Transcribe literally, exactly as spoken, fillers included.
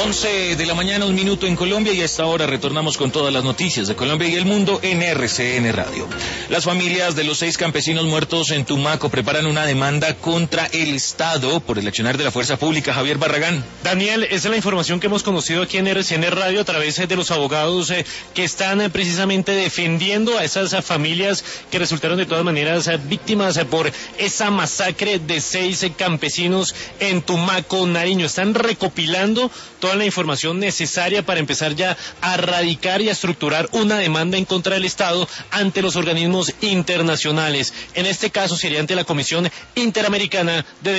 once de la mañana, un minuto en Colombia, y a esta hora retornamos con todas las noticias de Colombia y el mundo en R C N Radio. Las familias de los seis campesinos muertos en Tumaco preparan una demanda contra el Estado por el accionar de la fuerza pública. Javier Barragán. Daniel, esa es la información que hemos conocido aquí en R C N Radio a través de los abogados eh, que están eh, precisamente defendiendo a esas eh, familias que resultaron de todas maneras eh, víctimas eh, por esa masacre de seis eh, campesinos en Tumaco, Nariño. Están recopilando toda la información necesaria para empezar ya a radicar y a estructurar una demanda en contra del Estado ante los organismos internacionales. En este caso sería ante la Comisión Interamericana de